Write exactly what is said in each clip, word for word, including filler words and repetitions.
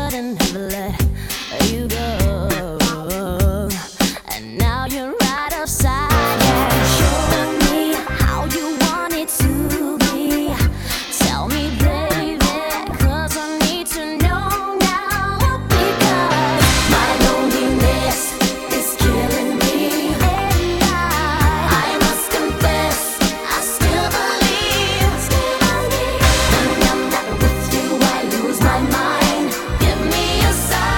shouldn't have let you go. And now you're right outside, yeah. Show me how you want it to be. Tell me, baby, 'cause I need to know now. Because my loneliness is killing me, and I, I must confess, I still believe, still believe. When I'm not with you, I lose my mind. Give me a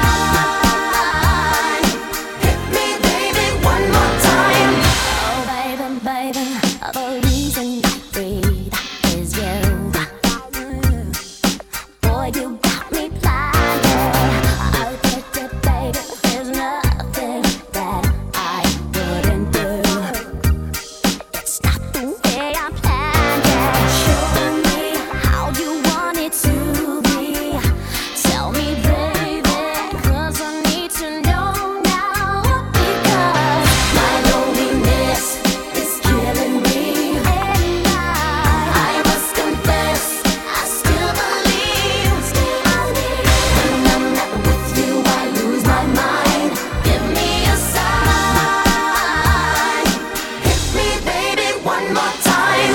sign. Hit me, baby, one more time. Oh, baby, baby, the reason I breathe is you. Boy, you got me blinded. Oh, baby, baby, there's nothing that I wouldn't do. It's not the way I planned it. Show me how you want it to be. Tell me, baby, 'cause I need to know now. Because my loneliness is killing me, and I, I must confess, I still believe, still believe. When I'm not with you, I lose my mind. Give me a sign. Hit me, baby, one more time.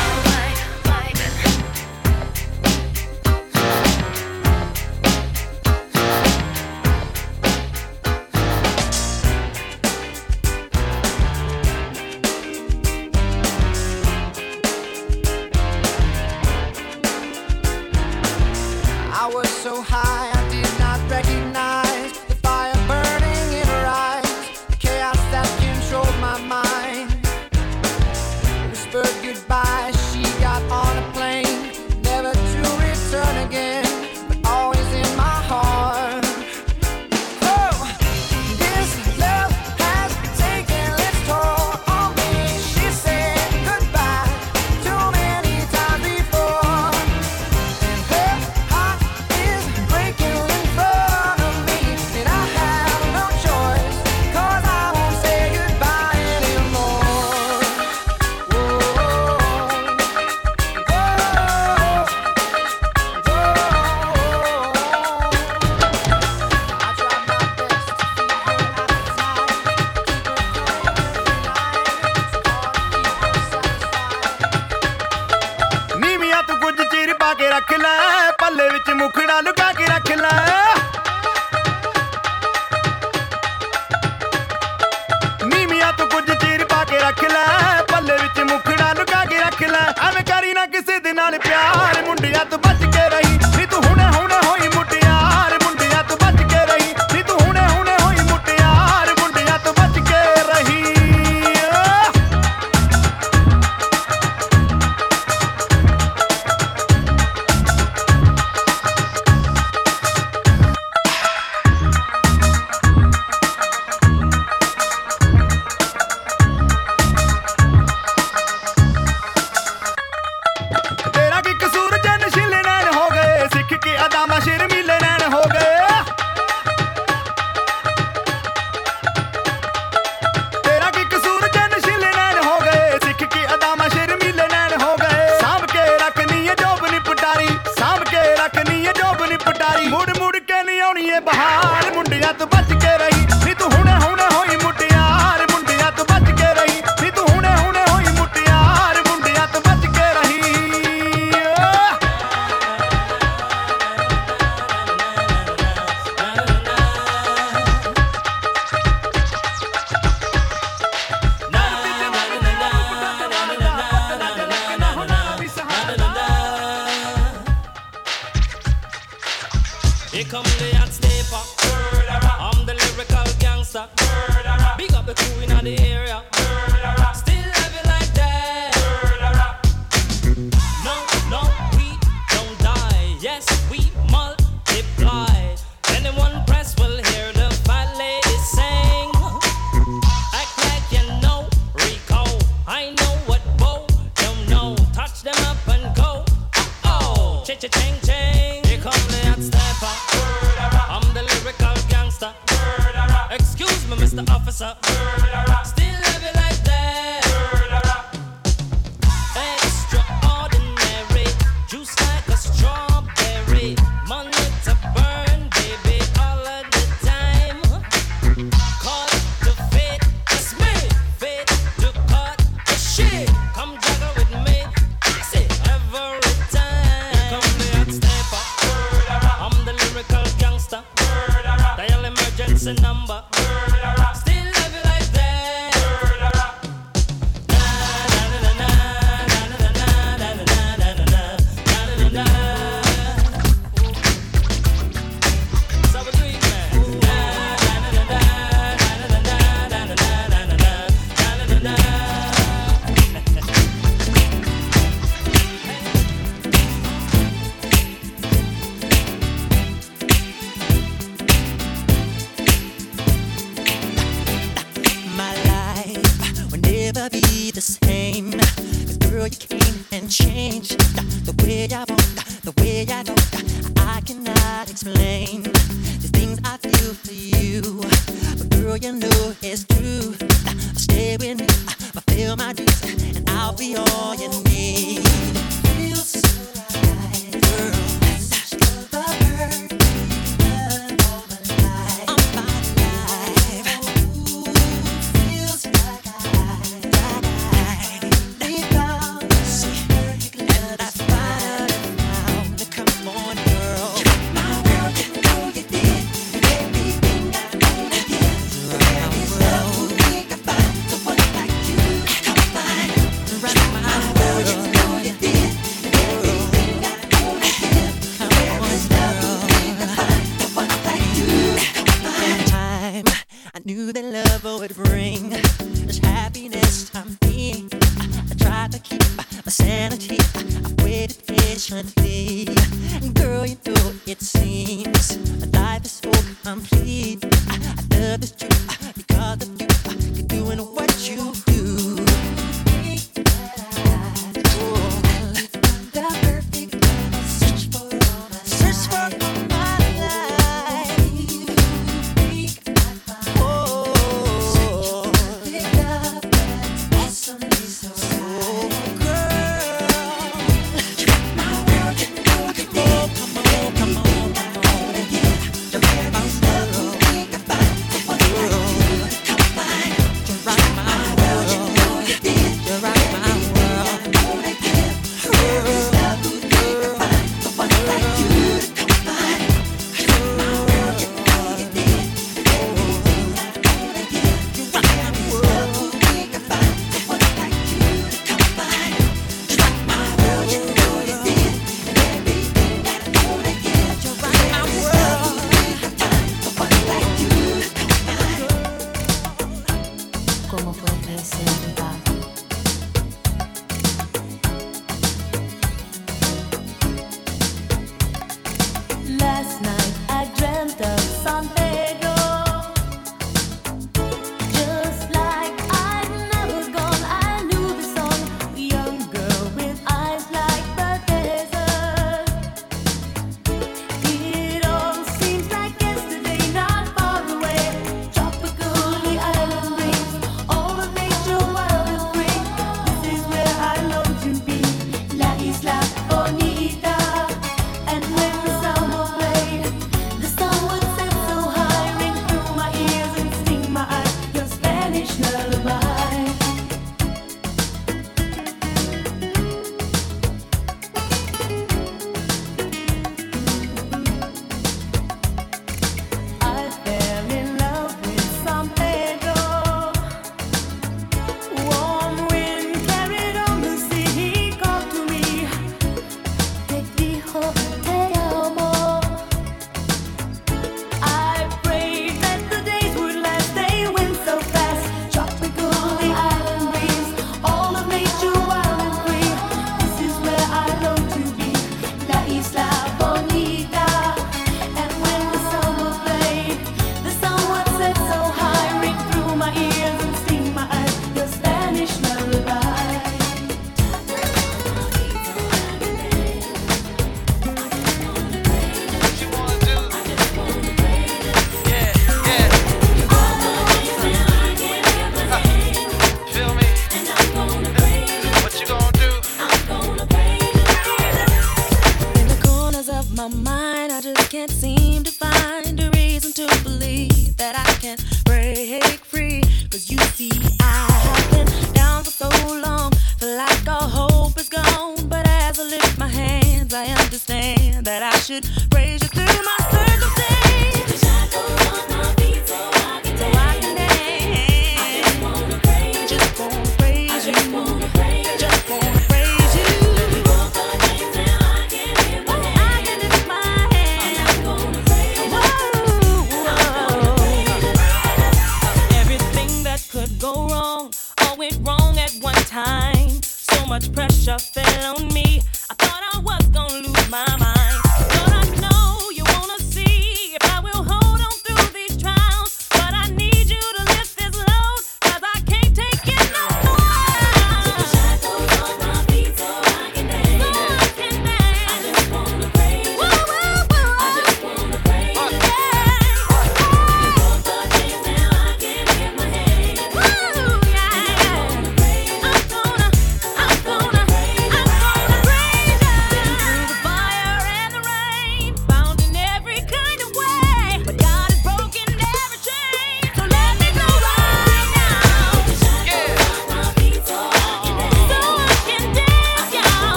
I was so high, I did not recognize the fire burning in her eyes, the chaos that controlled my mind. Whispered goodbye, she got on a plane, never to return again, but always in my heart. Oh, this love has taken its toll on me. She said goodbye too many times before. Her heart is breaking in front of me, and I have no choice, 'cause I won't say goodbye anymore. Whoa, whoa, I tried my best to feel her appetite, keep her close tonight. ਨੀ ਮੀਆਂ ਤੂੰ ਕੁਝ ਚਿਰ ਪਾ ਕੇ ਰੱਖ ਲੈ, ਪੱਲੇ ਵਿੱਚ ਮੁਖੜਾ ਲੁਕਾ ਕੇ ਰੱਖ ਲੈ। ਨੀ ਮੀਆਂ ਤੂੰ ਕੁਝ ਚਿਰ ਪਾ ਕੇ ਰੱਖ ਲੈ, ਪੱਲੇ ਵਿੱਚ ਮੁਖੜਾ ਲੁਕਾ ਕੇ ਰੱਖ ਲੈ। ਐਵੇਂ ਕਰੀ ਨਾ ਕਿਸੇ ਦੇ ਨਾਲ ਪਿਆਰ, ਮੁੰਡਿਆਂ ਤੋਂ ਬਚ ਕੇ ਰਹੀ, ਨੀ ਤੂੰ ਹੁਣੇ ਹੁਣੇ ਹੋਈ ਮੁਟਿਆਰ। ਮੁੰਡਿਆਂ ਤੋਂ ਬਚ ਕੇ ਰਹੀ, ਨੀ ਤੂੰ ਹੁਣੇ ਹੁਣੇ ਹੋਈ ਮੁਟਿਆਰ। ਮੁੰਡਿਆਂ ਤੋਂ ਬਚ ਕੇ ਰਹੀ। ਤੇਰਾ ਕੀ ਕਸੂਰ ਜੇ ਨਸ਼ੀਲੇ ਨੈਣ ਹੋ ਗਏ, ਸਿੱਖ ਕੇ ਅਦਾਮਾ ਸ਼ਰਮੀਲੇ ਨੈਣ ਹੋ ਗਏ। ਤੇਰਾ ਕੀ ਕਸੂਰ ਜੇ ਨਸ਼ੀਲੇ ਨੈਣ ਹੋ ਗਏ, ਸਿੱਖ ਕੇ ਅਦਾਮਾ ਸ਼ਰਮੀਲੇ ਨੈਣ ਹੋ ਗਏ। ਸਾਂਭ ਕੇ ਰੱਖਣੀ ਏ ਜੋਬ ਨੀ ਪਟਾਰੀ, ਸਾਂਭ ਕੇ ਰੱਖਣੀ ਏ ਜੋਬ ਨੀ ਪਟਾਰੀ। ਮੁੜ ਮੁੜ ਕੇ ਨੀ ਆਉਣੀ ਏ ਬਹਾਰ, ਮੁੰਡਿਆਂ ਤੋਂ ਬਚ ਕੇ ਰਹੀ, ਨੀ ਤੂੰ ਹੁਣੇ ਹੁਣੇ ਹੋਈ ਮੁਟਿਆਰ। ਮੁੰਡਿਆਂ ਤੋਂ ਬਚ ਕੇ ਰਹੀ, ਨੀ ਤੂੰ ਹੁਣੇ ਹੁਣੇ ਹੋਈ ਮੁਟਿਆਰ। ਮੁੰਡਿਆਂ ਤੋਂ ਬਚ ਕੇ ਰਹੀ। Here come the hot stepper. I'm the lyrical gangster. Big up the crew in the area. Still have it like that. No, no, we don't die. Yes, we multiply. Anyone press will hear the fat lady sing. Act like you know Rico. I know what Bo don't know. Touch them up and go. Oh, cha-cha-ching, ching. Here come the hot stepper. I'm the lyrical gangster. Excuse me, Mister Officer. Still have it like that. Extraordinary. Juice like a strawberry. Money to burn, baby. a number. Murderer. Still love you like that. Murderer. Na na na na na na na na na na na na na na. So we do it, man. Na na na na na na na na na na na na na. My life will never be the same. 'Cause girl, you came and changed the way I walk, the way I talk. I cannot explain the things I feel for you. But girl, you know it's true. Stay with me, fulfill my dreams, and I'll be all you need. Feels so right, girl. Such the perfect love of my life. Of my life. Feels like I, like I, they found us, and I finally found. Come on, girl. My world, you know you did everything I wanna give. There is love we can find, the one like you. Come find, right my world, you know you did everything I wanna give. There is love we can find, the one like you. Come find. Time I knew that love would bring this happiness to me. I tried to keep my sanity. I waited patiently. Girl, you know it seems life is so complete. I love is true because of you. You're doing what you do. The perfect love, search for all my search for all my life. Oh, perfect love that's awesomely so right. Girl, my world, you know you did. Come on, come on, come on, come on. There is love we can find, the one like you.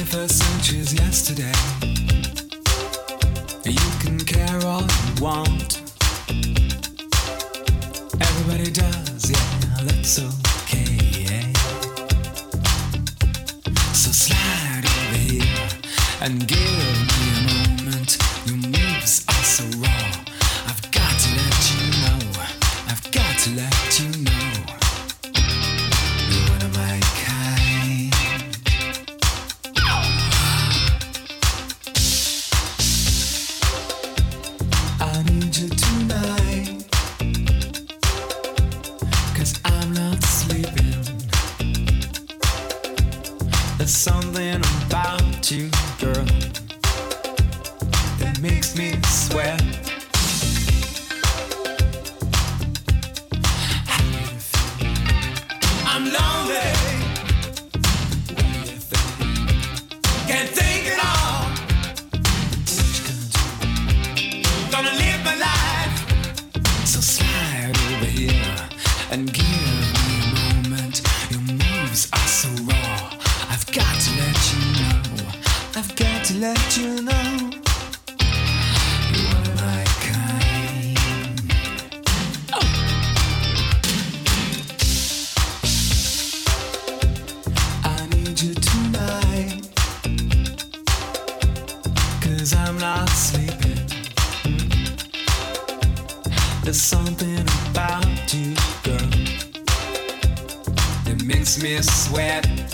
twenty-first century's yesterday. You can care all you want. Everybody does, yeah, that's okay, yeah. So slide over here and give me a moment. Your moves are so raw. I've got to let you know. I've got to let you know. You're one of my kind. I need you tonight, 'cause I'm not sleeping. There's something about you, girl, that makes me sweat. How do you feel? I'm lonely. What do you think? Can't think at all. What you gonna do? Gonna live my life. So slide over here and give me a moment. Your moves are so raw. I've got to let you know. I've got to let you know. You're one of my kind. Oh. I need you tonight, 'cause I'm not sleeping. There's something about you, girl, that makes me sweat.